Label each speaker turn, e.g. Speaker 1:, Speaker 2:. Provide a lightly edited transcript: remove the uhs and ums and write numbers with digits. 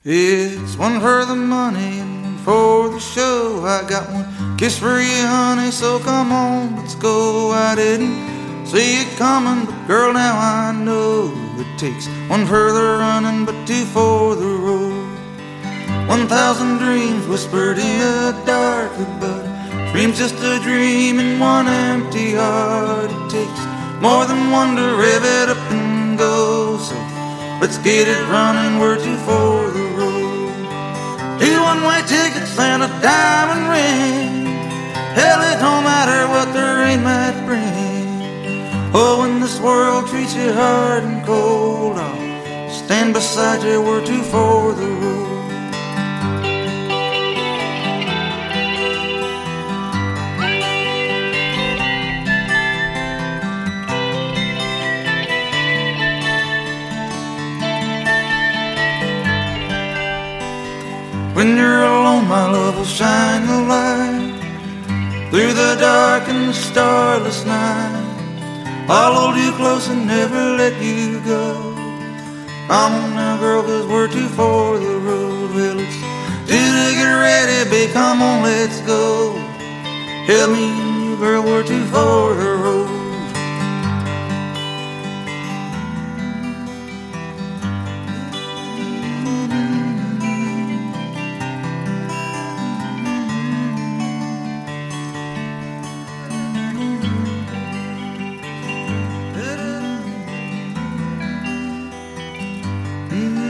Speaker 1: It's one for the money and one for the show. I got one kiss for you, honey, so come on, let's go. I didn't see it coming, but girl, now I know it takes one for the running, but two for the road. 1,000 dreams whispered in the dark, but a dream's just a dream in one empty heart. It takes more than one to rev it up and go, so let's get it running, we're two for the road. 2 one-way tickets and a diamond ring. Hell, it don't matter what the rain might bring. Oh, when this world treats you hard and cold, I'll stand beside you, we're two for the road. When you're alone, my love will shine the light through the dark and starless night. I'll hold you close and never let you go. Come on now, girl, 'cause we're two for the road. Well, it's two to get ready, babe, come on, let's go. Help me and you, girl, we're two for the road. Mm-hmm.